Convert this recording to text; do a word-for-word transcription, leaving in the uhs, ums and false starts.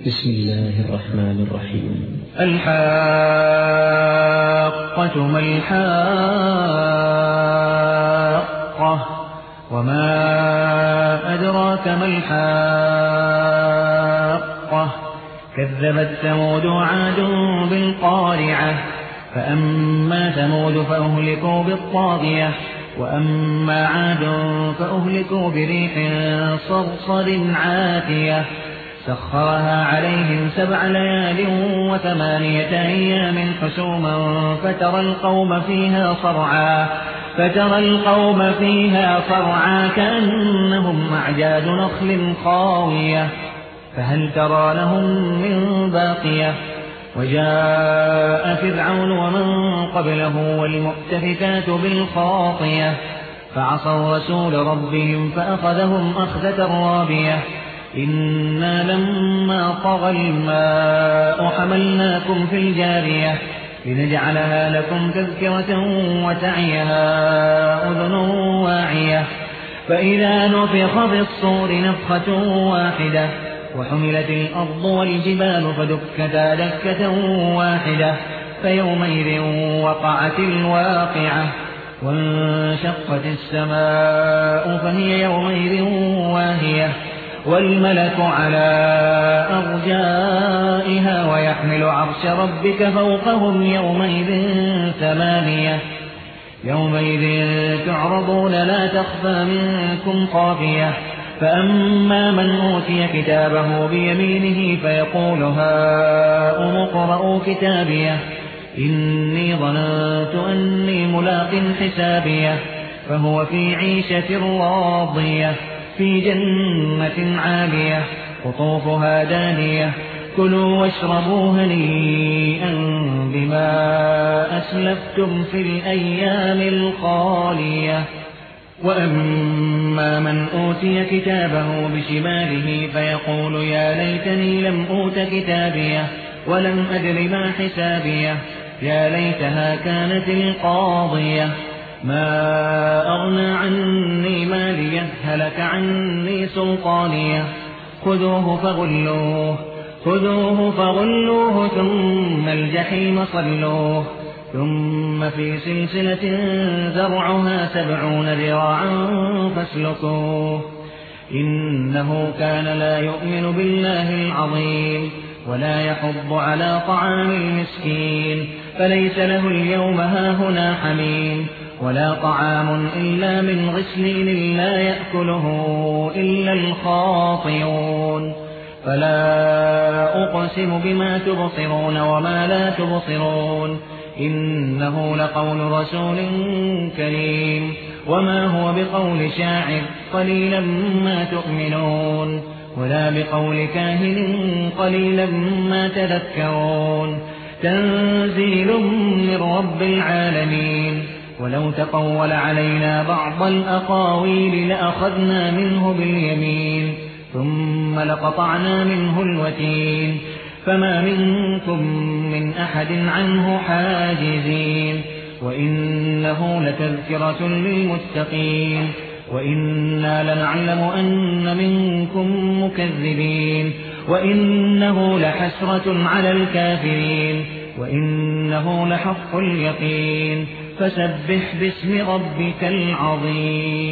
بسم الله الرحمن الرحيم. الحاقة ما الحاقة وما أدراك ما الحاقة كذبت ثمود وعاد بالقارعة فأما ثمود فأهلكوا بالطاغية وأما عاد فأهلكوا بريح صرصر عاتية سخرها عليهم سبع ليال وثمانية أيام حسوما فترى القوم فيها صرعا فترى القوم فيها صرعا كأنهم أعجاز نخل خاوية فهل ترى لهم من باقية وجاء فرعون ومن قبله والمؤتفكات بالخاطية فعصوا رسول ربهم فأخذهم أخذة رابية إنا لما طغى الماء حملناكم في الجارية لنجعلها لكم تذكرة وتعيها أذن واعية فإذا نفخ في الصور نفخة واحدة وحملت الأرض والجبال فدكتا دكة واحدة فيومئذ وقعت الواقعة وانشقت السماء فهي يومئذ واهية والملك على أرجائها ويحمل عرش ربك فوقهم يومئذ ثمانية يومئذ تعرضون لا تخفى منكم خافية فأما من أوتي كتابه بيمينه فيقول هاؤم اقرءوا كتابيه إني ظننت أني ملاق حسابيه فهو في عيشة راضية في جنة عالية قطوفها دانية كلوا واشربوا هنيئا بما أسلفتم في الأيام الخالية وأما من أوتي كتابه بشماله فيقول يا ليتني لم أوت كتابيه ولم أدر ما حسابيه يا ليتها كانت القاضية ما أغنى عني ماليه هلك عني سلطانيه خذوه فغلوه خذوه فغلوه ثم الجحيم صلوه ثم في سلسلة ذرعها سبعون ذراعا فاسلكوه إنه كان لا يؤمن بالله العظيم ولا يحض على طعام المسكين فليس له اليوم هاهنا حميم ولا طعام إلا من غسلين لا يأكله إلا الخاطئون فلا أقسم بما تبصرون وما لا تبصرون إنه لقول رسول كريم وما هو بقول شاعر قليلا ما تؤمنون ولا بقول كاهن قليلا ما تذكرون تنزيل من رب العالمين ولو تقول علينا بعض الأقاويل لأخذنا منه باليمين ثم لقطعنا منه الوتين فما منكم من أحد عنه حاجزين وإنه لتذكرة للمتقين وإنا لنعلم أن منكم مكذبين وإنه لحسرة على الكافرين وإنه لحق اليقين فسبح باسم ربك العظيم.